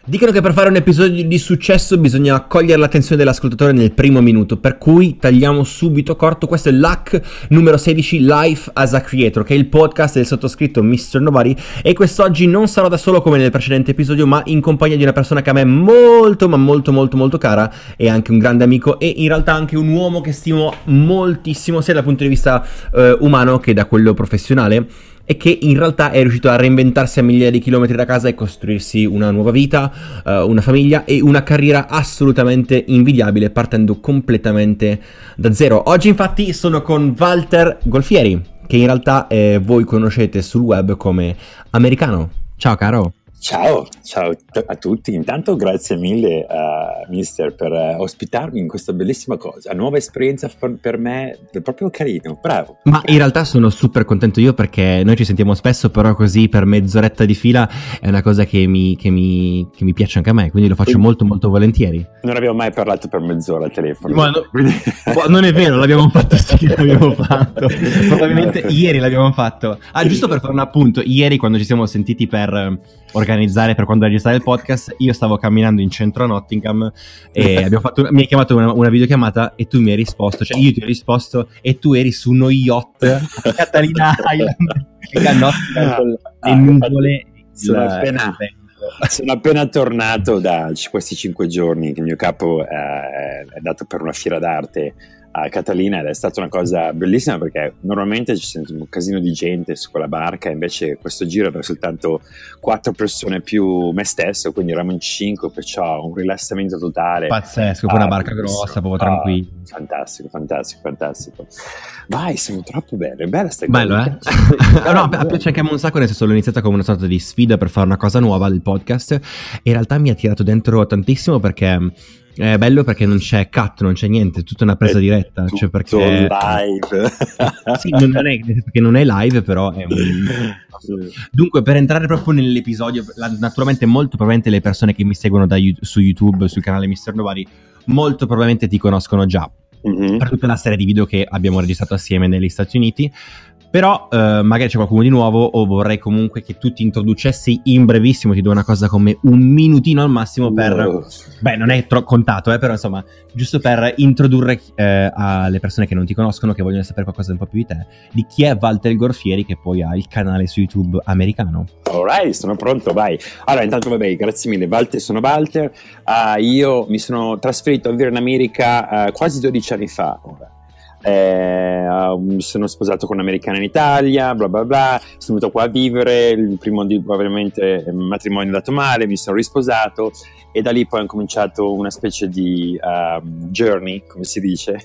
Dicono che per fare un episodio di successo bisogna cogliere l'attenzione dell'ascoltatore nel primo minuto, per cui tagliamo subito corto. Questo è l'hack numero 16, Life as a Creator, che è il podcast del sottoscritto Mr. Nobody, e quest'oggi non sarò da solo come nel precedente episodio, ma in compagnia di una persona che a me è molto cara, e anche un grande amico, e in realtà anche un uomo che stimo moltissimo, sia dal punto di vista umano che da quello professionale, e che in realtà è riuscito a reinventarsi a migliaia di chilometri da casa e costruirsi una nuova vita, una famiglia e una carriera assolutamente invidiabile, partendo completamente da zero. Oggi infatti sono con Walter Golfieri, che in realtà voi conoscete sul web come Americano. Ciao caro. Ciao a tutti. Intanto grazie mille mister per ospitarmi in questa bellissima cosa, nuova esperienza per me, è proprio carino, bravo. Ma in realtà sono super contento io, perché noi ci sentiamo spesso, però così per mezz'oretta di fila è una cosa che mi piace anche a me, quindi lo faccio molto volentieri. Non abbiamo mai parlato per mezz'ora al telefono. Ma non è vero, l'abbiamo fatto, sì, l'abbiamo fatto. Probabilmente ieri l'abbiamo fatto. Giusto per fare un appunto, ieri quando ci siamo sentiti per organizzare per quando registrare il podcast, io stavo camminando in centro a Nottingham e mi hai chiamato una videochiamata e tu mi hai risposto, cioè io ti ho risposto e tu eri su uno yacht a Catalina Island a Nottingham con le nuvole. Sono appena tornato da questi 5 giorni che il mio capo è andato per una fiera d'arte a Catalina, ed è stata una cosa bellissima, perché normalmente ci sento un casino di gente su quella barca, invece questo giro era soltanto 4 persone più me stesso, quindi eravamo in 5, perciò un rilassamento totale. Pazzesco, poi una barca grossa, proprio tranquillo. Fantastico. Vai, siamo troppo belli, è bella sta bello, cosa. No, piace anche a me un sacco, nel senso l'ho iniziata come una sorta di sfida per fare una cosa nuova del podcast, e in realtà mi ha tirato dentro tantissimo, perché è bello, perché non c'è cut, non c'è niente, è tutta una presa diretta, tutto cioè perché live. sì, non è live, però è Dunque, per entrare proprio nell'episodio, naturalmente molto probabilmente le persone che mi seguono su YouTube, sul canale Mr. Nobody, molto probabilmente ti conoscono già per tutta la serie di video che abbiamo registrato assieme negli Stati Uniti. Però magari c'è qualcuno di nuovo, o vorrei comunque che tu ti introducessi in brevissimo. Ti do una cosa come un minutino al massimo per beh, non è contato, però insomma, giusto per introdurre alle persone che non ti conoscono, che vogliono sapere qualcosa un po' più di te, di chi è Walter Golfieri, che poi ha il canale su YouTube Americano. Alright, sono pronto, vai. Allora, intanto vabbè, grazie mille. Sono Walter, io mi sono trasferito a vivere in America quasi 12 anni fa ora. Mi sono sposato con un'americana in Italia, bla bla bla, sono venuto qua a vivere, il primo ovviamente matrimonio è andato male, mi sono risposato, e da lì poi ho cominciato una specie di journey, come si dice,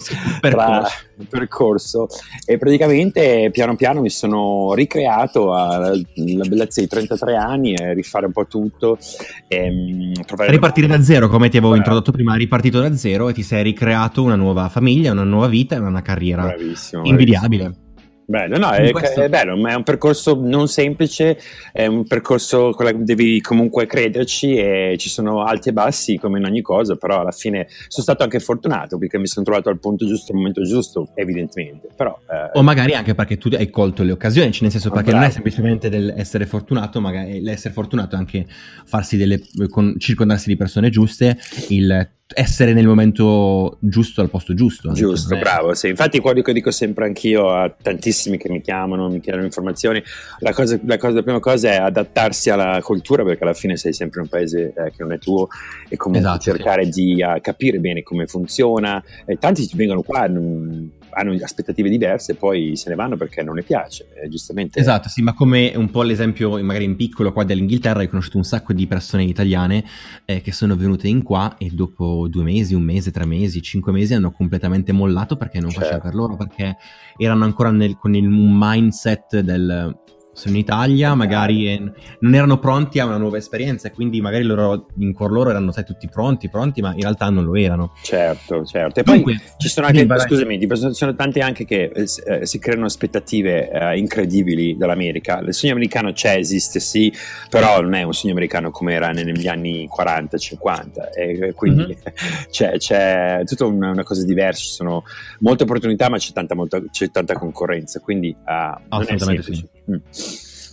percorso, e praticamente piano piano mi sono ricreato alla bellezza di 33 anni e rifare un po' tutto, ripartire da zero, come ti avevo introdotto prima, ripartito da zero e ti sei ricreato una nuova famiglia, una nuova vita e una carriera invidiabile. Bello, no, è bello, ma è un percorso non semplice, è un percorso con cui devi comunque crederci, e ci sono alti e bassi come in ogni cosa, però alla fine sono stato anche fortunato, perché mi sono trovato al punto giusto, al momento giusto, evidentemente, però o magari anche perché tu hai colto le occasioni, nel senso, perché non è semplicemente l'essere fortunato, magari l'essere fortunato è anche farsi circondarsi di persone giuste, il essere nel momento giusto al posto giusto. Giusto, bravo, sì. Infatti quello che dico sempre anch'io a tantissimi che mi chiamano, mi chiedono informazioni, la prima cosa è adattarsi alla cultura, perché alla fine sei sempre in un paese che non è tuo, e comunque cercare di capire bene come funziona. Tanti vengono qua, hanno aspettative diverse e poi se ne vanno perché non le piace, giustamente. Esatto, sì, ma come un po' l'esempio magari in piccolo qua dell'Inghilterra, ho conosciuto un sacco di persone italiane che sono venute in qua, e dopo 2 mesi, 1 mese, 3 mesi, 5 mesi hanno completamente mollato, perché non faceva per loro, perché erano ancora con il mindset del sono in Italia, magari non erano pronti a una nuova esperienza, e quindi magari in cuor loro erano tutti pronti, ma in realtà non lo erano. Certo. E poi ci sono anche, scusami, ci sono tanti anche che si creano aspettative incredibili dall'America. Il sogno americano esiste sì, però non è un sogno americano come era negli anni 40-50, e quindi c'è tutta una cosa diversa, ci sono molte opportunità, ma c'è tanta concorrenza, quindi non è semplice.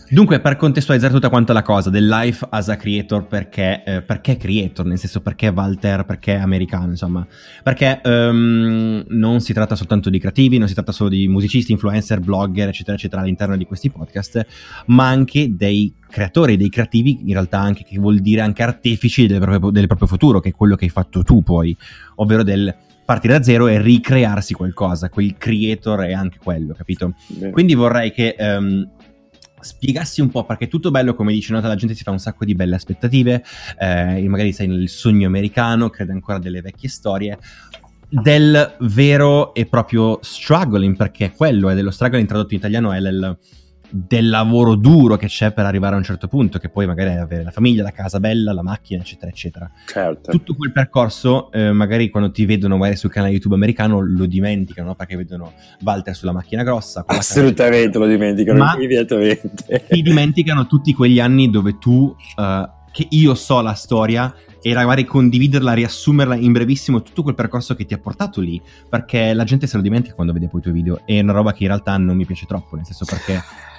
Dunque, per contestualizzare tutta quanta la cosa del life as a creator, perché creator, nel senso perché Walter, perché americano, insomma, perché non si tratta soltanto di creativi, non si tratta solo di musicisti, influencer, blogger, eccetera, eccetera, all'interno di questi podcast, ma anche dei creatori, dei creativi, in realtà anche, che vuol dire anche artefici del proprio futuro, che è quello che hai fatto tu poi, ovvero del partire da zero e ricrearsi qualcosa. Quel creator è anche quello, capito? Beh. Quindi vorrei che spiegassi un po', perché è tutto bello, come dici, no? La gente si fa un sacco di belle aspettative, magari sei nel sogno americano, crede ancora delle vecchie storie, del vero e proprio struggling, perché quello è dello struggling tradotto in italiano, è del lavoro duro che c'è per arrivare a un certo punto, che poi magari è avere la famiglia, la casa bella, la macchina, eccetera, eccetera. Certo. Tutto quel percorso, magari quando ti vedono magari sul canale YouTube americano lo dimenticano, no? Perché vedono Walter sulla macchina grossa. Assolutamente lo dimenticano, ma immediatamente. ti dimenticano tutti quegli anni dove tu, che io so la storia, e magari condividerla, riassumerla in brevissimo, tutto quel percorso che ti ha portato lì, perché la gente se lo dimentica quando vede poi i tuoi video, è una roba che in realtà non mi piace troppo, nel senso perché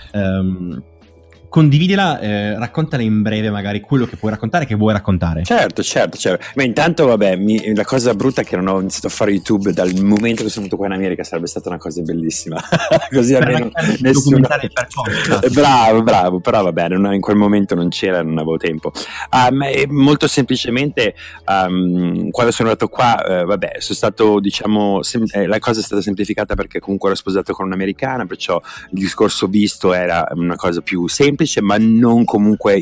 condividila, raccontala in breve magari quello che puoi raccontare, che vuoi raccontare. Certo. Ma intanto, vabbè, la cosa brutta è che non ho iniziato a fare YouTube dal momento che sono venuto qua in America. Sarebbe stata una cosa bellissima. Così almeno nessuno... documentare il percorso. Bravo, però vabbè, in quel momento non c'era, non avevo tempo. Molto semplicemente, quando sono andato qua, vabbè, sono stato, diciamo, la cosa è stata semplificata perché comunque ero sposato con un'americana, perciò il discorso visto era una cosa più semplice, ma non comunque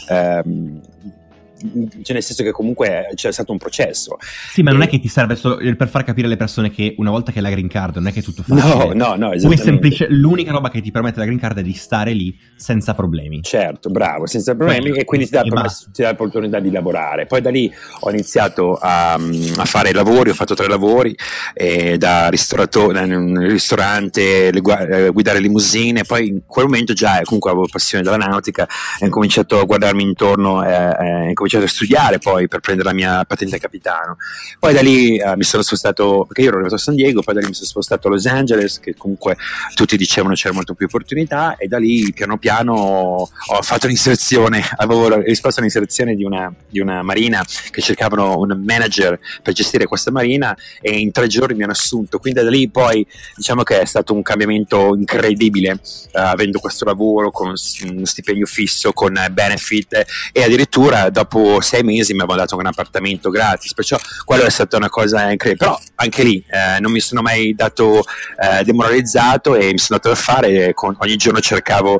cioè nel senso che comunque c'è stato un processo. Sì, ma non è che ti serve solo per far capire alle persone che una volta che hai la green card non è che è tutto facile. No, esattamente. L'unica roba che ti permette la green card è di stare lì senza problemi. Certo, bravo, senza problemi, e quindi ti dà l'opportunità di lavorare. Poi da lì ho iniziato a fare lavori, ho fatto 3 lavori, da ristoratore in un ristorante, guidare limousine. Poi in quel momento già comunque avevo passione della nautica, ho cominciato a guardarmi intorno, ho cominciato a studiare poi per prendere la mia patente capitano. Poi da lì mi sono spostato, perché io ero arrivato a San Diego, poi da lì mi sono spostato a Los Angeles, che comunque tutti dicevano c'era molto più opportunità, e da lì piano piano ho fatto un'inserzione, avevo risposto all'inserzione di una marina che cercavano un manager per gestire questa marina, e in 3 giorni mi hanno assunto. Quindi da lì poi diciamo che è stato un cambiamento incredibile, avendo questo lavoro con uno stipendio fisso, con benefit, e addirittura dopo 6 mesi mi avevano dato un appartamento gratis, perciò quello è stata una cosa incredibile. Però anche lì non mi sono mai dato demoralizzato, e mi sono dato da fare, ogni giorno cercavo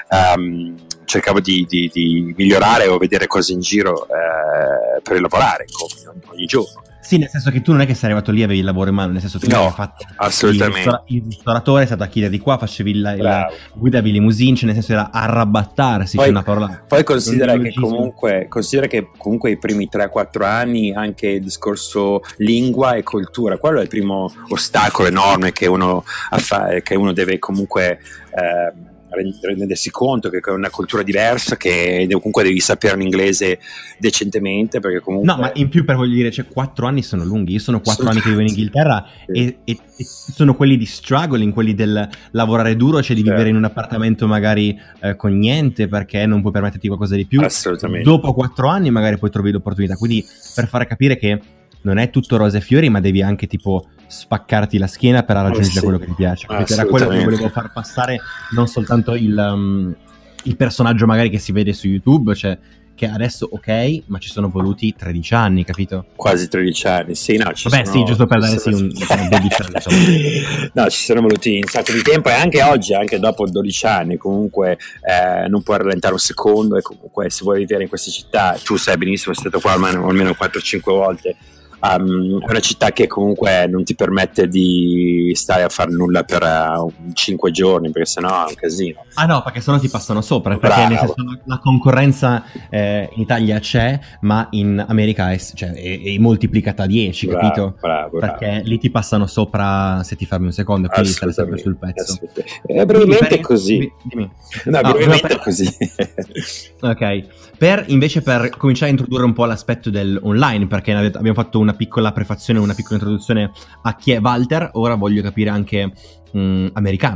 di migliorare o vedere cose in giro per lavorare ogni giorno. Sì, nel senso che tu non è che sei arrivato lì e avevi il lavoro in mano, nel senso che tu hai fatto assolutamente. Il ristoratore è stato a chiedere di qua, facevi il guidavi limousine, cioè nel senso era arrabattarsi, poi, c'è una parola. Poi considera che comunque i primi 3-4 anni anche il discorso lingua e cultura, quello è il primo ostacolo enorme che uno deve comunque rendersi conto che è una cultura diversa, che comunque devi sapere un inglese decentemente, perché comunque... No, ma in più, per voglio dire, 4 anni sono lunghi. Io sono 4 anni che vivo in Inghilterra, e sono quelli di struggling, quelli del lavorare duro, cioè di vivere in un appartamento magari con niente, perché non puoi permetterti qualcosa di più. Assolutamente. Dopo 4 anni magari poi trovi l'opportunità, quindi per fare capire che non è tutto rose e fiori, ma devi anche tipo spaccarti la schiena per raggiungere quello che ti piace. Era quello che volevo far passare, non soltanto il personaggio magari che si vede su YouTube, cioè che adesso ok, ma ci sono voluti 13 anni, capito? Quasi 13 anni, sì, no, sì, giusto per dare un no, ci sono voluti un sacco di tempo, e anche oggi, anche dopo 12 anni, comunque non puoi rallentare un secondo, e comunque se vuoi vivere in queste città, tu sai benissimo, sei stato qua almeno 4-5 volte, è una città che comunque non ti permette di stare a fare nulla per 5 giorni, perché sennò è un casino. Ah no, perché sennò ti passano sopra, perché nel senso, la concorrenza in Italia c'è, ma in America è moltiplicata a 10, capito? Bravo. Perché lì ti passano sopra se ti fermi un secondo, e quindi stai sempre sul pezzo. Brevemente è così. Dimmi. Brevemente è così. Ok. Invece per cominciare a introdurre un po' l'aspetto dell'online, perché abbiamo fatto una piccola prefazione, una piccola introduzione a chi è Walter, ora voglio capire anche americano.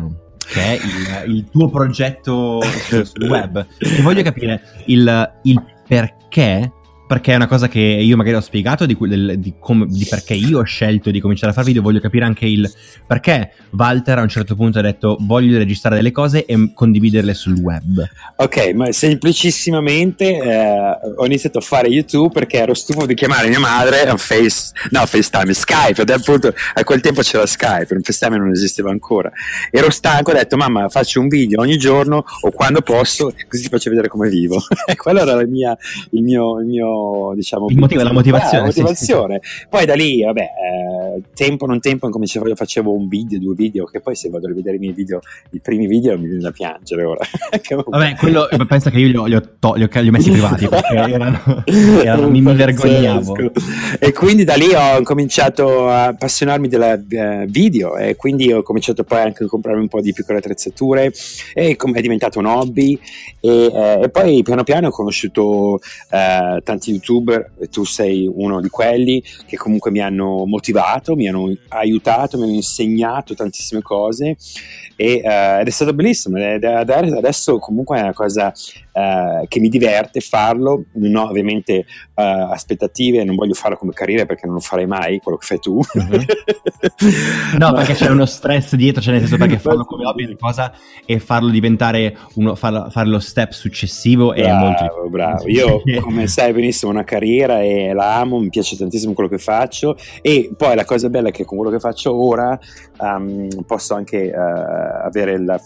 che è il tuo progetto sul web. E voglio capire il perché è una cosa che io magari ho spiegato di perché io ho scelto di cominciare a fare video. Voglio capire anche il perché Walter a un certo punto ha detto voglio registrare delle cose e condividerle sul web. Ok, ma semplicissimamente ho iniziato a fare YouTube perché ero stufo di chiamare mia madre a FaceTime, Skype, ed appunto a quel tempo c'era Skype, il FaceTime non esisteva ancora. Ero stanco, ho detto mamma faccio un video ogni giorno o quando posso, così ti faccio vedere come vivo. E quello era il mio diciamo il motivo, la motivazione. Sì. Poi da lì vabbè, tempo non tempo io facevo un video, 2 video, che poi se vado a rivedere i miei video, i primi video, mi viene da piangere ora. Vabbè, quello pensa che io li ho messi privati perché mi vergognavo. E quindi da lì ho cominciato a appassionarmi della video, e quindi ho cominciato poi anche a comprare un po' di piccole attrezzature e è diventato un hobby, e poi piano piano ho conosciuto tanti youtuber, e tu sei uno di quelli che comunque mi hanno motivato, mi hanno aiutato, mi hanno insegnato tantissime cose, ed è stato bellissimo. Adesso comunque è una cosa che mi diverte farlo. Non ho ovviamente aspettative, non voglio farlo come carriera perché non lo farei mai quello che fai tu. No, perché c'è uno stress dietro, cioè nel senso, perché farlo come hobby è una cosa e farlo diventare fare lo step successivo è molto difficile. Bravo. Io, come sai benissimo, una carriera e la amo, mi piace tantissimo quello che faccio, e poi la cosa bella è che con quello che faccio ora posso anche avere la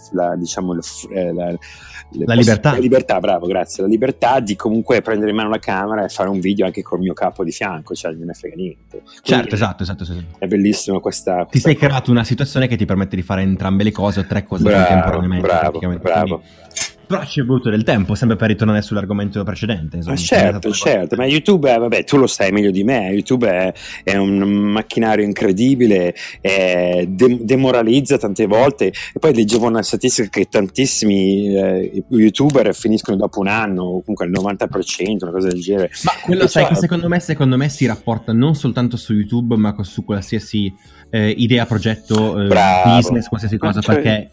libertà, bravo, grazie, la libertà di comunque prendere in mano la camera e fare un video anche col mio capo di fianco, cioè non me ne frega niente. Certo, esatto. È bellissimo questa ti sei creato una situazione che ti permette di fare entrambe le cose o 3 cose contemporaneamente. Bravo. Però ci è voluto del tempo, sempre per ritornare sull'argomento precedente. Insomma, certo, ma YouTube vabbè, tu lo sai meglio di me, YouTube è un macchinario incredibile, demoralizza tante volte, e poi leggevo una statistica che tantissimi YouTuber finiscono dopo un anno, o comunque il 90%, una cosa del genere. Ma quello sai che secondo me si rapporta non soltanto su YouTube, ma su qualsiasi idea, progetto, business, qualsiasi cosa, perché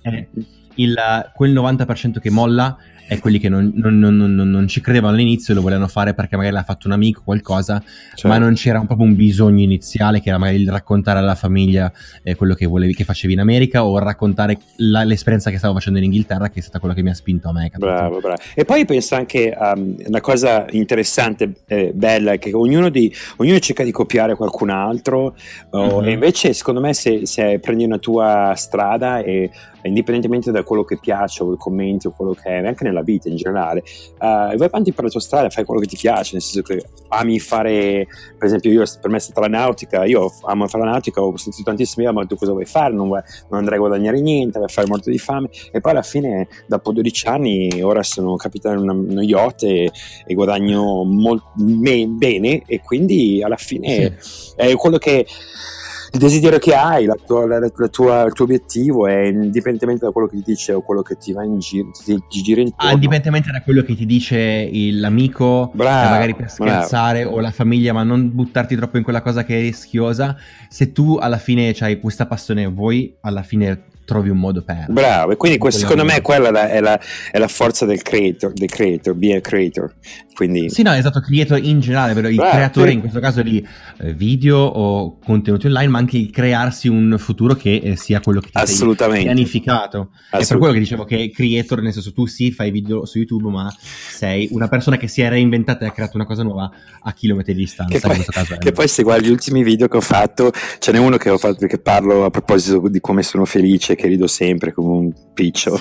quel 90% che molla è quelli che non ci credevano all'inizio e lo volevano fare perché magari l'ha fatto un amico, qualcosa, ma non c'era proprio un bisogno iniziale, che era magari il raccontare alla famiglia quello che che facevi in America, o raccontare l'esperienza che stavo facendo in Inghilterra, che è stata quella che mi ha spinto a me. Bravo. E poi penso anche una cosa interessante, bella, è che ognuno cerca di copiare qualcun altro, e invece secondo me se prendi una tua strada e indipendentemente da quello che piace o i commenti o quello che è, anche nella vita in generale, vai avanti per la tua strada, fai quello che ti piace, nel senso che ami fare, per esempio per me è stata la nautica, io amo fare la nautica, ho sentito tantissimi, ma tu cosa vuoi fare? Non andrai a guadagnare niente, vai a fare morto di fame, e poi alla fine dopo 12 anni ora sono capitano in uno yacht e guadagno bene, e quindi alla fine è quello che il desiderio che hai, il tuo obiettivo è indipendentemente da quello che ti dice o quello che ti va in giro, ti gira intorno. Indipendentemente da quello che ti dice l'amico, magari per scherzare, o la famiglia, ma non buttarti troppo in quella cosa che è rischiosa. Se tu alla fine hai questa passione, vuoi alla fine trovi un modo per. Bravo, e quindi secondo me quella è la forza del creator, be a creator. Quindi sì, no, esatto, creator in generale, però il creatore in questo caso di video o contenuti online, ma anche il crearsi un futuro che sia quello che ti sei pianificato. È per quello che dicevo che creator, nel senso, tu fai video su YouTube, ma sei una persona che si è reinventata e ha creato una cosa nuova a chilometri di distanza. Che poi se guardi gli ultimi video che ho fatto, ce n'è uno che ho fatto perché parlo a proposito di come sono felice, che rido sempre come un piccio,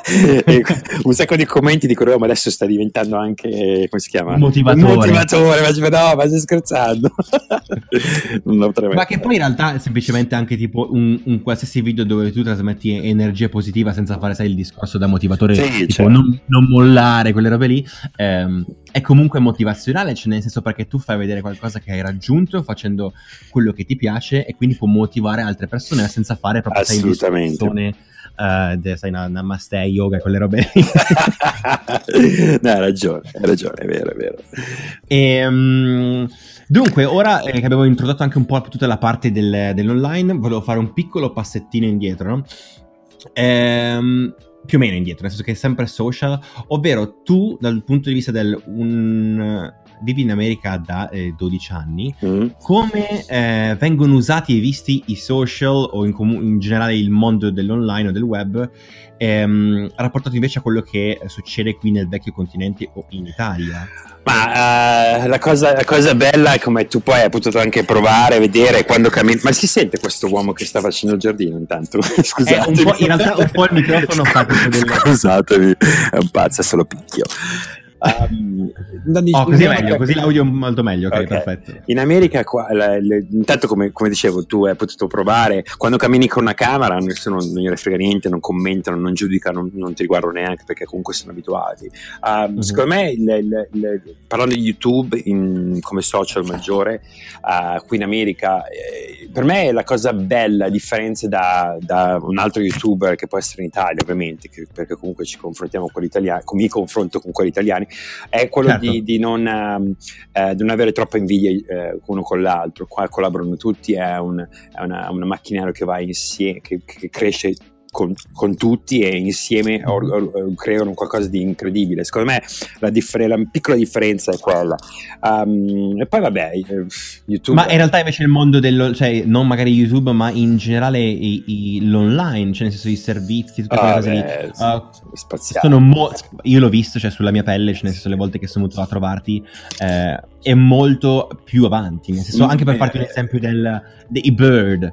e un sacco di commenti dicono ma adesso sta diventando anche, come si chiama? Un motivatore, ma stai scherzando? Ma che poi in realtà è semplicemente anche tipo un qualsiasi video dove tu trasmetti energia positiva senza fare, sai, il discorso da motivatore, tipo certo. non mollare, quelle robe lì, è comunque motivazionale, cioè nel senso, perché tu fai vedere qualcosa che hai raggiunto facendo quello che ti piace, e quindi può motivare altre persone senza fare proprio, assolutamente, sai, namaste, yoga, quelle robe. No, hai ragione, è vero. Dunque, ora che abbiamo introdotto anche un po' tutta la parte dell'online, volevo fare un piccolo passettino indietro, no? più o meno indietro, nel senso che è sempre social, ovvero tu dal punto di vista vivi in America da 12 anni, come vengono usati e visti i social o in generale il mondo dell'online o del web, rapportato invece a quello che succede qui nel vecchio continente o in Italia? Ma la cosa bella è come tu poi hai potuto anche provare, vedere quando cammini. Ma si sente questo uomo che sta facendo il giardino intanto? Scusate. In realtà un po' il microfono fa tutto delle... Scusatemi, è un pazzo, è solo picchio. Così è meglio, così l'audio è molto meglio, ok, perfetto. In America qua, intanto come dicevo, tu hai potuto provare, quando cammini con una camera nessuno non gliene frega niente, non commentano, non giudicano, non ti guardano neanche perché comunque sono abituati. Secondo me parlando di YouTube come social maggiore qui in America, per me la cosa bella, a differenza da un altro YouTuber che può essere in Italia ovviamente, perché comunque ci confrontiamo con gli italiani, mi confronto con quelli italiani, è quello certo. di non avere troppa invidia uno con l'altro. Qua collaborano tutti, è una macchinario che va insieme, che cresce con tutti e insieme creano qualcosa di incredibile. Secondo me la piccola differenza è quella. E poi vabbè, YouTube. Ma in realtà invece il mondo cioè non magari YouTube, ma in generale l'online, cioè nel senso i servizi, tutte quelle cose lì. Spaziali. Io l'ho visto, cioè sulla mia pelle, cioè nel senso le volte che sono venuto a trovarti, è molto più avanti. Nel senso, anche per farti un esempio dei Bird.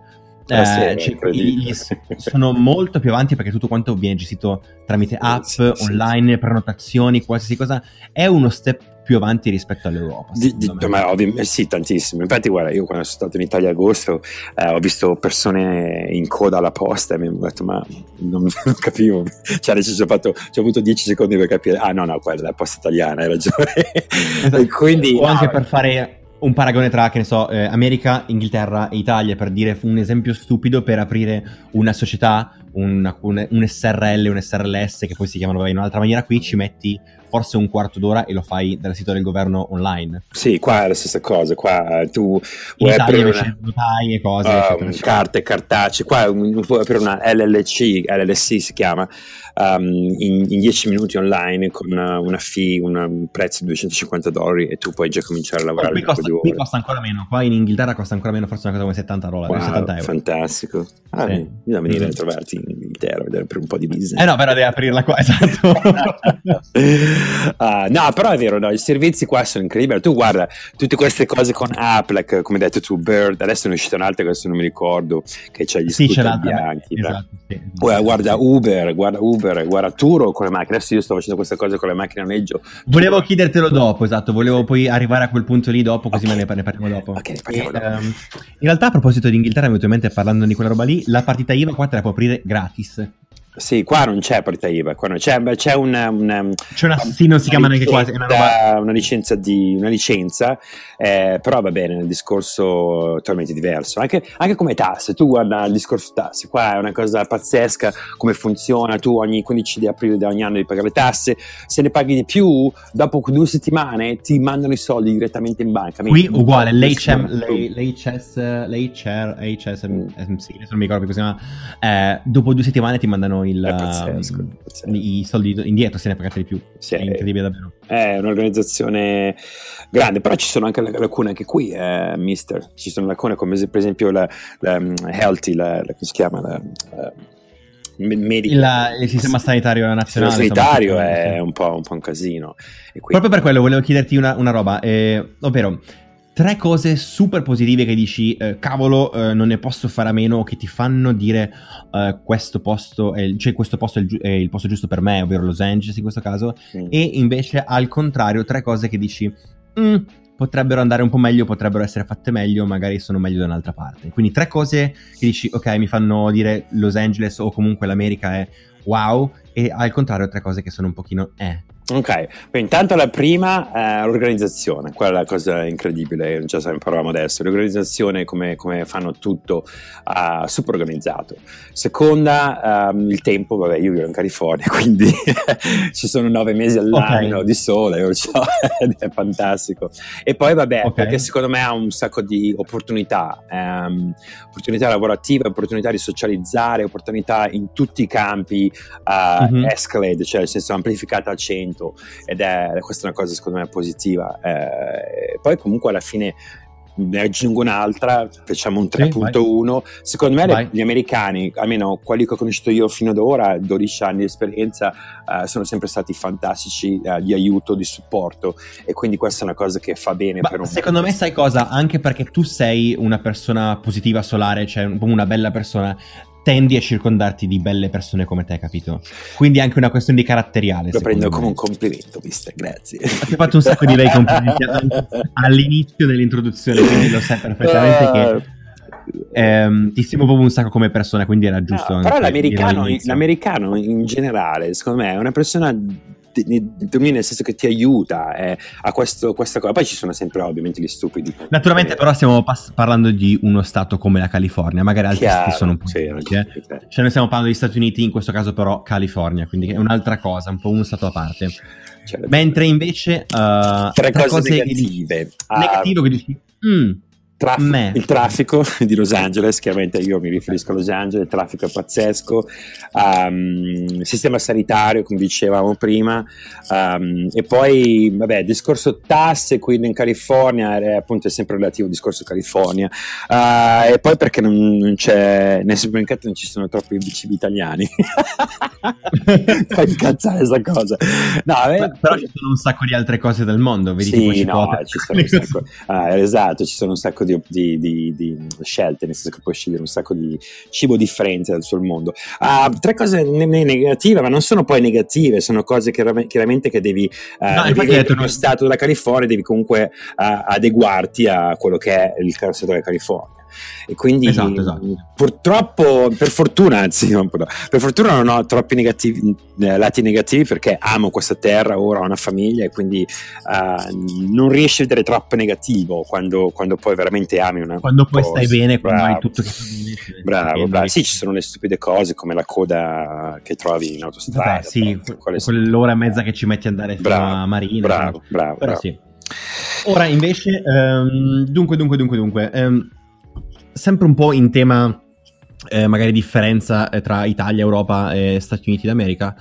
Sono molto più avanti perché tutto quanto viene gestito tramite app, online, prenotazioni, qualsiasi cosa. È uno step più avanti rispetto all'Europa. Sì, tantissimo. Infatti guarda, io quando sono stato in Italia a agosto ho visto persone in coda alla posta e mi hanno detto ma non capivo, cioè ci ho avuto 10 secondi per capire, no, quella è la posta italiana, hai ragione. Esatto. E quindi, o anche per fare un paragone tra, che ne so, America, Inghilterra e Italia, per dire un esempio stupido, per aprire una società, un SRL, un SRLS, che poi si chiamano in un'altra maniera qui, ci metti forse un quarto d'ora e lo fai dal sito del governo online. Sì, qua è la stessa cosa, qua tu in Italia invece notai e cose, carte, cartacee, qua puoi aprire una LLC si chiama, in 10 minuti online con una fee, un prezzo di $250 e tu puoi già cominciare a lavorare. Qui costa ancora meno, qua in Inghilterra costa ancora meno, forse una cosa come $70, wow, 70 euro. Fantastico. Bisogna venire a trovarti in Inghilterra, vedere per un po' di business. No, però devi aprirla qua, esatto. No, però è vero, no, i servizi qua sono incredibili. Tu guarda, tutte queste cose con app, like, come hai detto tu, Bird, adesso ne è uscita un'altra che adesso non mi ricordo, che c'è gli scooter bianchi. Esatto, sì. Guarda guarda Turo con le macchine. Adesso io sto facendo queste cose con le macchine a noleggio. Volevo chiedertelo dopo, esatto, volevo poi arrivare a quel punto lì dopo, così ne parliamo dopo. Ok, parliamo dopo. In realtà a proposito di Inghilterra, mi è venuto in mente, parlando di quella roba lì, la partita IVA qua te la può aprire gratis. Sì, qua non c'è partita IVA, qua non c'è non si chiama neanche quasi una licenza, però va bene, il discorso è totalmente diverso, anche come tasse. Tu guarda il discorso tasse, qua è una cosa pazzesca come funziona. Tu ogni 15 di aprile di ogni anno devi pagare le tasse, se ne paghi di più dopo 2 settimane ti mandano i soldi direttamente in banca. Qui uguale, l'HSMC, adesso non mi ricordo più come si chiama, dopo 2 settimane ti mandano pazzesco. I soldi indietro, se ne pagate di più. Sì, è incredibile davvero. È un'organizzazione grande, però ci sono anche lacune anche qui, mister. Ci sono lacune come per esempio la Healthy, come si chiama? Il sistema sanitario nazionale. Il sistema sanitario è un po' un casino. E quindi... Proprio per quello volevo chiederti una roba, ovvero 3 cose super positive che dici, cavolo, non ne posso fare a meno, che ti fanno dire questo posto è il posto giusto per me, ovvero Los Angeles in questo caso, e invece al contrario 3 cose che dici potrebbero andare un po' meglio, potrebbero essere fatte meglio, magari sono meglio da un'altra parte. Quindi 3 cose che dici, ok, mi fanno dire Los Angeles o comunque l'America è wow, e al contrario 3 cose che sono un pochino Ok, quindi intanto la prima è l'organizzazione, quella è la cosa incredibile, già ne parlavamo adesso, l'organizzazione come fanno tutto, super organizzato. Seconda, il tempo, vabbè, io vivo in California, quindi ci sono 9 mesi all'anno di sole, ed è fantastico. E poi vabbè, perché secondo me ha un sacco di opportunità lavorative, opportunità di socializzare, opportunità in tutti i campi, escalate, cioè nel senso amplificata al 100. Ed questa è una cosa secondo me positiva. Poi comunque alla fine ne aggiungo un'altra, facciamo un 3.1. Secondo me gli americani, almeno quelli che ho conosciuto io fino ad ora, 12 anni di esperienza, sono sempre stati fantastici, di aiuto, di supporto, e quindi questa è una cosa che fa bene. Secondo me sai cosa? Anche perché tu sei una persona positiva, solare, cioè una bella persona, tendi a circondarti di belle persone come te, capito? Quindi è anche una questione di caratteriale. Lo prendo come un complimento, mister, grazie. Ti ho fatto un sacco di bei complimenti all'inizio dell'introduzione, quindi lo sai perfettamente che ti stimo proprio un sacco come persona, quindi era giusto. Però l'americano in generale, secondo me, è una persona nel senso che ti aiuta a questa cosa. Poi ci sono sempre ovviamente gli stupidi. Naturalmente, però stiamo parlando di uno stato come la California, magari altri stati sono un po' cioè noi stiamo parlando degli Stati Uniti, in questo caso però California, quindi è un'altra cosa, un po' uno stato a parte. Mentre invece tre cose negative che dici il traffico di Los Angeles, chiaramente io mi riferisco a Los Angeles, il traffico è pazzesco, sistema sanitario come dicevamo prima, e poi vabbè, discorso tasse qui in California appunto è sempre relativo al discorso California, e poi perché non c'è nel supermercato, non ci sono troppi cibi italiani. Fai incazzare questa cosa. Però ci sono un sacco di altre cose del mondo, vedi, ci sono un sacco, esatto, ci sono un sacco di scelte, nel senso che puoi scegliere un sacco di cibo differente dal suo mondo. Tre cose negative, ma non sono poi negative, sono cose chiaramente che devi nello stato della California devi comunque adeguarti a quello che è il stato della California. E quindi esatto. Purtroppo, per fortuna non ho troppi lati negativi, perché amo questa terra, ora ho una famiglia, e quindi non riesci a vedere troppo negativo quando poi veramente ami quando poi stai bene, quando hai tutto che bravo. Sì, ci sono le stupide cose come la coda che trovi in autostrada, quell'ora e mezza che ci metti ad andare fino a Marina, bravo. Sì. Ora invece dunque sempre un po' in tema magari differenza tra Italia, Europa e Stati Uniti d'America,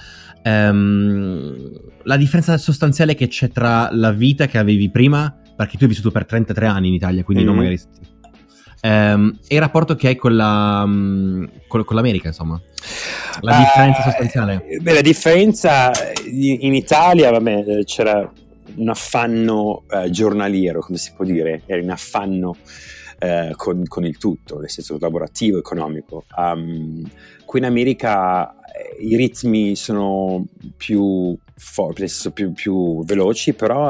la differenza sostanziale che c'è tra la vita che avevi prima, perché tu hai vissuto per 33 anni in Italia, quindi non magari e il rapporto che hai con l'America, insomma, la differenza sostanziale. La differenza in Italia, vabbè, c'era un affanno giornaliero, come si può dire, era in affanno con il tutto, nel senso lavorativo, economico. Qui in America i ritmi sono più forti, nel senso più veloci, però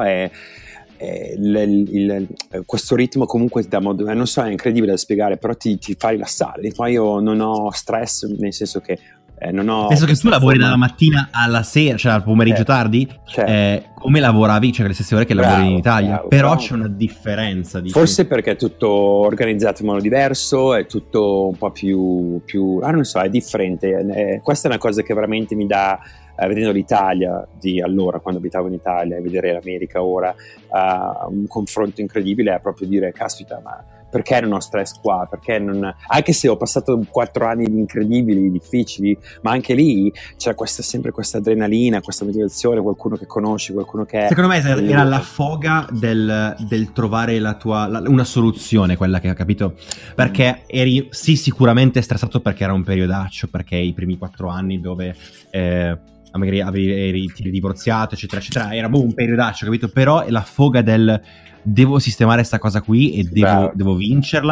questo ritmo comunque non so, è incredibile da spiegare, però ti fa rilassare. Poi io non ho stress, nel senso che penso che tu lavori dalla mattina alla sera, cioè al pomeriggio tardi, come lavoravi, cioè le stesse ore che lavori in Italia, però c'è una differenza. Forse perché è tutto organizzato in modo diverso, è tutto un po' più non so, è differente. Questa è una cosa che veramente mi dà, vedendo l'Italia di allora, quando abitavo in Italia, e vedere l'America ora, un confronto incredibile, è proprio dire, caspita, ma perché non ho stress qua? Perché non... Anche se ho passato 4 anni incredibili, difficili, ma anche lì c'è sempre questa adrenalina, questa motivazione, qualcuno che conosci, qualcuno che... Secondo me era la foga del trovare una soluzione, quella che ho capito, perché eri sicuramente stressato perché era un periodaccio, perché i primi 4 anni dove... magari eri divorziato, eccetera, eccetera, era un periodaccio, capito? Però la foga del devo sistemare sta cosa qui e devo vincerla,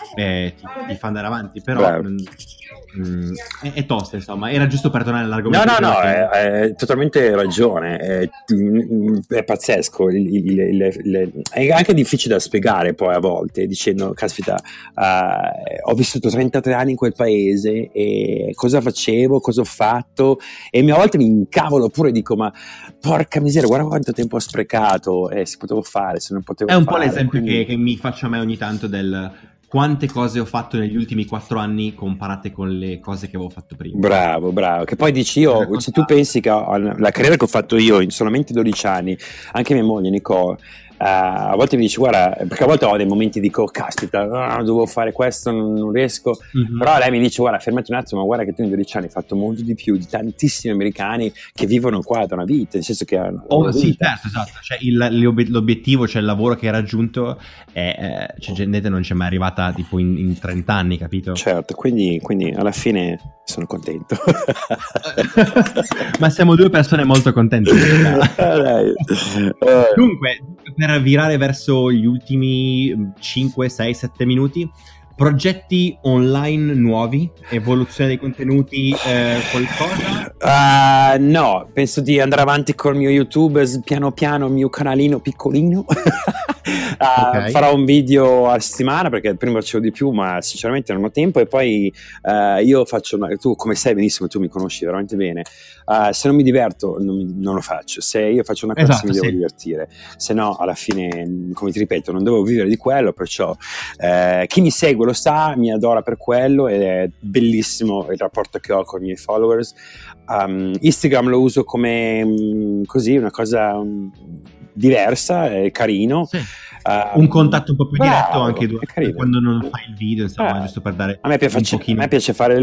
ti fa andare avanti, però è tosta, insomma. Era giusto per tornare all'argomento. No, hai totalmente ragione, è pazzesco, è anche difficile da spiegare poi a volte, dicendo, caspita, ho vissuto 33 anni in quel paese e cosa facevo, cosa ho fatto, e a volte mi incavolo pure, dico, ma porca miseria, guarda quanto tempo ho sprecato, si potevo fare, se non potevo fare. È un po' l'esempio che mi faccio a me ogni tanto del quante cose ho fatto negli ultimi 4 anni comparate con le cose che avevo fatto prima. Bravo, che poi dici, se tu pensi che la carriera che ho fatto io in solamente 12 anni, anche mia moglie Nicole, a volte mi dice, guarda, perché a volte ho dei momenti, dico, caspita, devo fare questo, non riesco, però lei mi dice, guarda, fermati un attimo, guarda che tu in 12 anni hai fatto molto di più di tantissimi americani che vivono qua da una vita, nel senso che sì, certo, esatto, cioè l'obiettivo, cioè il lavoro che hai raggiunto c'è gente che non c'è mai arrivata tipo in 30 anni, capito? Certo, quindi alla fine sono contento. Ma siamo due persone molto contente. Dunque, per virare verso gli ultimi 5, 6, 7 minuti, progetti online nuovi, evoluzione dei contenuti, qualcosa? No, penso di andare avanti con il mio YouTube piano piano, il mio canalino piccolino. Okay. Farò un video a settimana perché prima facevo di più, ma sinceramente non ho tempo, e poi io faccio tu come sai benissimo, tu mi conosci veramente bene, se non mi diverto non lo faccio, se io faccio una cosa mi devo divertire, se no alla fine, come ti ripeto, non devo vivere di quello, perciò chi mi segue lo sa, mi adora per quello ed è bellissimo il rapporto che ho con i miei followers. Instagram lo uso come così una cosa diversa, è carino. Sì. Un contatto un po' più diretto anche quando non fai il video, insomma, giusto per dare a me piace fare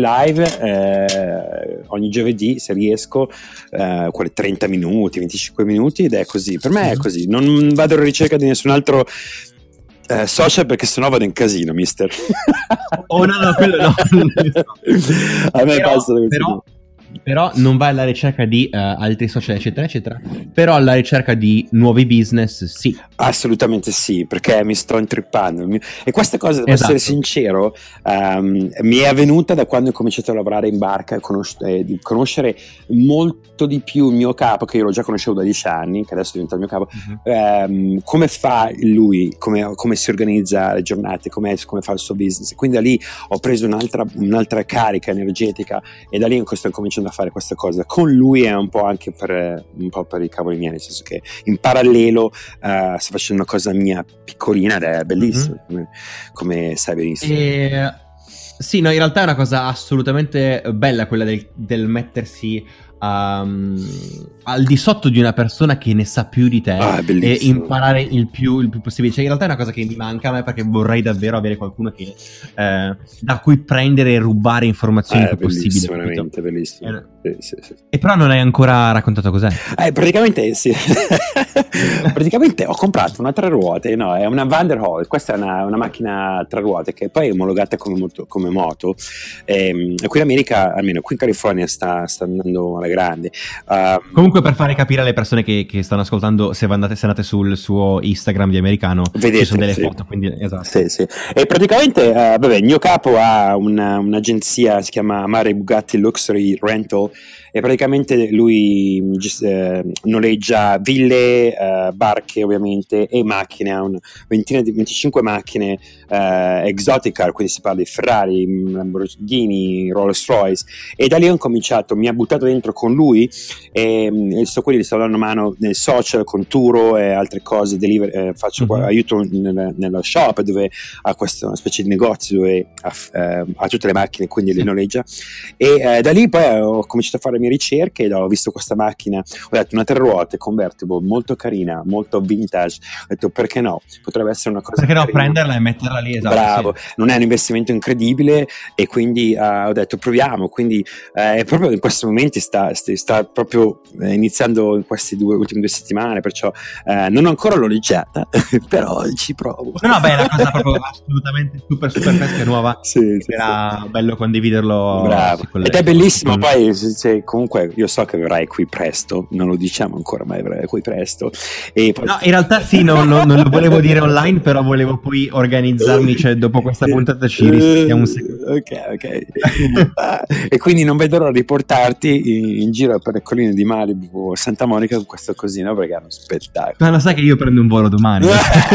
live ogni giovedì se riesco, quelle 30 minuti, 25 minuti, ed è così, per me è così, non vado alla ricerca di nessun altro social, perché sennò vado in casino, mister. No, quello no. A me basta così. Però non vai alla ricerca di altri social eccetera eccetera, però alla ricerca di nuovi business sì. Assolutamente sì, perché mi sto intrippando e questa cosa, devo essere sincero, mi è avvenuta da quando ho cominciato a lavorare in barca e di conoscere molto di più il mio capo, che io lo già conoscevo da 10 anni, che adesso diventa il mio capo, come fa lui, come si organizza le giornate, come fa il suo business, quindi da lì ho preso un'altra carica energetica, e da lì sto cominciando a fare questa cosa con lui, è un po' anche per i cavoli miei, nel senso che in parallelo sto facendo una cosa mia piccolina ed è bellissima, come sai benissimo. Sì, no, in realtà è una cosa assolutamente bella quella del mettersi al di sotto di una persona che ne sa più di te e imparare il più possibile. Cioè, in realtà è una cosa che mi manca a me, perché vorrei davvero avere qualcuno che da cui prendere e rubare informazioni il più possibile. Veramente bellissimo. Sì. E però non hai ancora raccontato cos'è. Praticamente sì. Praticamente ho comprato una 3 ruote, no, è una Vanderholt, questa è una macchina a 3 ruote che poi è omologata come moto, e qui in America, almeno qui in California, sta andando alla grande. Comunque, per fare capire alle persone che stanno ascoltando, se andate sul suo Instagram di Americano, vedete, ci sono delle foto, quindi esatto. Sì. E praticamente il mio capo ha un'agenzia, si chiama Mare Bugatti Luxury Rental, e praticamente lui noleggia ville, barche ovviamente, e macchine, ha 25 macchine exotic car, quindi si parla di Ferrari, Lamborghini, Rolls Royce, e da lì ho cominciato, mi ha buttato dentro con lui, e quelli gli sto dando mano nel social con Turo e altre cose, faccio aiuto nello shop dove ha questa una specie di negozio dove ha tutte le macchine, quindi le noleggia, e da lì poi ho cominciato a fare le mie ricerche ed ho visto questa macchina, ho detto una 3 ruote convertible molto carina, molto vintage, ho detto perché no, potrebbe essere una cosa perché carina. No, prenderla e metterla lì, esatto. Bravo, non è un investimento incredibile, e quindi ho detto proviamo, quindi proprio in questi momenti sta proprio iniziando in queste ultime 2 settimane, perciò non ho ancora noleggiata però ci provo. No, beh, è una cosa proprio assolutamente super fresca e nuova. Sì, era bello condividerlo. Bravo. Ed è bellissimo poi comunque io so che verrai qui presto, non lo diciamo ancora, ma verrai qui presto. E poi... No, in realtà sì, non lo volevo dire online, però volevo poi organizzarmi, cioè dopo questa puntata ci rischiamo un secondo. Ok. E quindi non vedo l'ora di portarti in giro per le colline di Malibu o Santa Monica con questo cosino, perché è uno spettacolo. Ma lo sai che io prendo un volo domani?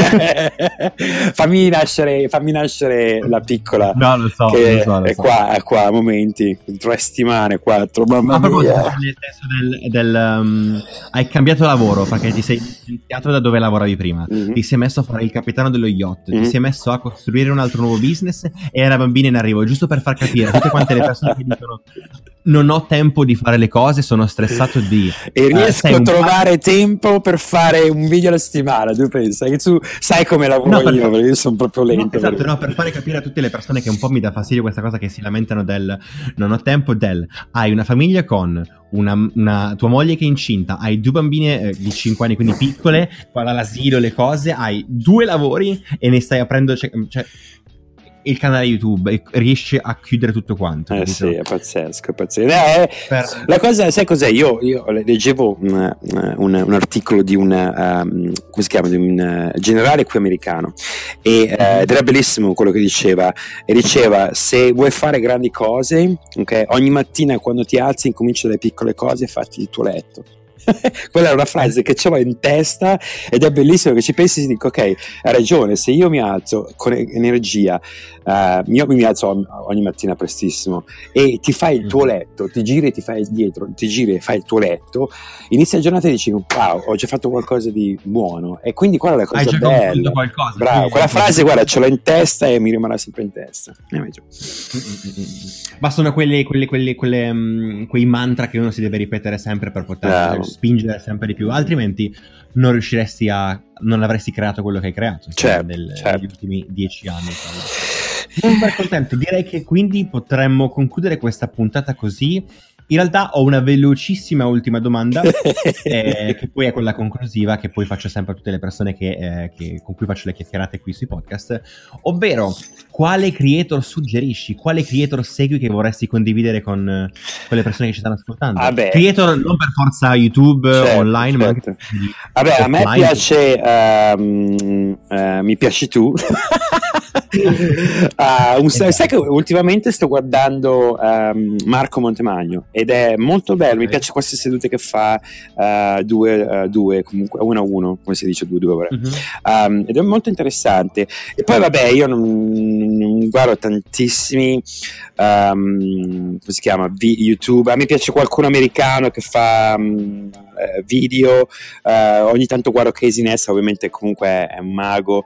fammi nascere la piccola. No, lo so. È qua a momenti 3 settimane, 4, mamma mia. Nel senso hai cambiato lavoro perché ti sei licenziato da dove lavoravi prima, ti sei messo a fare il capitano dello yacht, ti sei messo a costruire un altro nuovo business e era bambina in arrivo, giusto per far capire a tutte quante le persone che dicono non ho tempo di fare le cose, sono stressato di... E riesco a trovare tempo per fare un video alla settimana, tu pensa che tu sai come lavoro io, perché io sono proprio lento. Esatto, no, per fare capire a tutte le persone che un po' mi dà fastidio questa cosa, che si lamentano del non ho tempo, hai una famiglia con una tua moglie che è incinta, hai 2 bambine di 5 anni, quindi piccole, qua all'asilo, le cose, hai 2 lavori e ne stai aprendo, cioè il canale YouTube e riesci a chiudere tutto quanto. Sì, è pazzesco. La cosa, sai cos'è? Io leggevo un articolo di come si chiama, di un generale qui americano ed era bellissimo quello che diceva, e diceva: se vuoi fare grandi cose, ok, ogni mattina quando ti alzi incomincia dalle piccole cose e fatti il tuo letto. Quella è una frase che ce l'ho in testa ed è bellissimo, che ci pensi e dico ok, hai ragione, se io mi alzo con energia, io mi alzo ogni mattina prestissimo e ti fai il tuo letto, ti giri e ti fai dietro, ti giri e fai il tuo letto, inizia la giornata e dici wow, ho già fatto qualcosa di buono, e quindi quella è la cosa bella, qualcosa, bravo, quella frase guarda ce l'ho in testa e mi rimarrà sempre in testa. Bastano quei mantra che uno si deve ripetere sempre per poter spingere sempre di più, altrimenti non avresti creato quello che hai creato negli ultimi 10 anni. Super contento, direi che quindi potremmo concludere questa puntata così. In realtà ho una velocissima ultima domanda che poi è quella conclusiva, che poi faccio sempre a tutte le persone con cui faccio le chiacchierate qui sui podcast, ovvero quale creator suggerisci, quale creator segui che vorresti condividere con le persone che ci stanno ascoltando? Creator non per forza YouTube, online, ma anche a me piace mi piaci tu. Sai che ultimamente sto guardando Marco Montemagno ed è molto bello, mi piace queste sedute che fa 2 comunque 1-1, come si dice 2-2 ed è molto interessante. E poi io non guardo tantissimi come si chiama YouTube, mi piace qualcuno americano che fa video, ogni tanto guardo Casey Neistat, ovviamente comunque è un mago,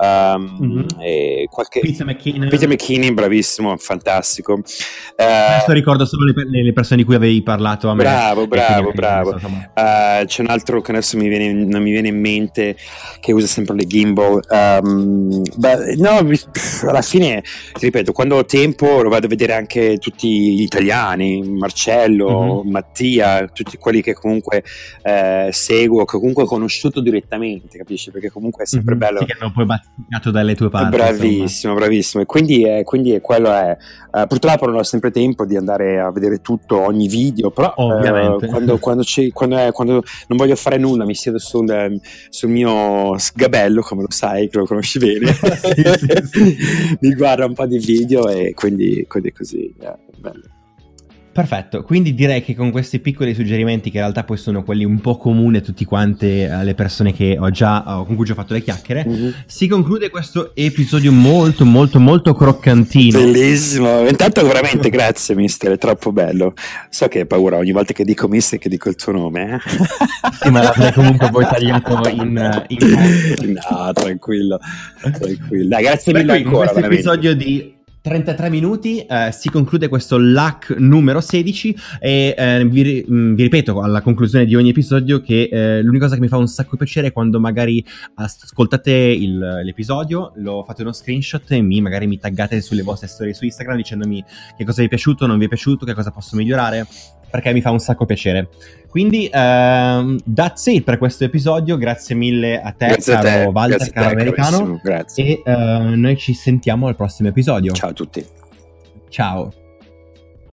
e Peter McKinnon, bravissimo, fantastico. Adesso ricordo solo le persone di cui avevi parlato a me. Bravo. C'è un altro che adesso non mi viene in mente, che usa sempre le gimbal. Alla fine ti ripeto, quando ho tempo lo vado a vedere anche tutti gli italiani, Marcello, Mattia, tutti quelli che comunque seguo, che comunque ho conosciuto direttamente, capisci? Perché comunque è sempre bello. Sì, che hanno poi bazzicato dalle tue parti. Bravissimo. E quindi quello è. Purtroppo non ho sempre tempo di andare a vedere tutto, ogni video, però ovviamente quando non voglio fare nulla, mi siedo sul mio sgabello, come lo sai, che lo conosci bene. sì. Mi guardo un po' di video e quindi così, bello. Perfetto, quindi direi che con questi piccoli suggerimenti, che in realtà poi sono quelli un po' comuni a tutti quante le persone che con cui ho fatto le chiacchiere, si conclude questo episodio molto molto molto croccantino. Bellissimo, intanto veramente grazie mister, è troppo bello. So che hai paura ogni volta che dico mister che dico il tuo nome, Sì, ma l'avrei comunque poi tagliato in... No, tranquillo. Dai, grazie mille ancora. In questo episodio di 33 minuti si conclude questo LAC numero 16 e vi ripeto alla conclusione di ogni episodio che l'unica cosa che mi fa un sacco piacere è quando magari ascoltate l'episodio, lo fate uno screenshot e magari mi taggate sulle vostre storie su Instagram dicendomi che cosa vi è piaciuto, non vi è piaciuto, che cosa posso migliorare, perché mi fa un sacco piacere. Quindi that's it per questo episodio, grazie mille a te, caro Walter, caro americano, grazie. E noi ci sentiamo al prossimo episodio. Ciao a tutti. Ciao.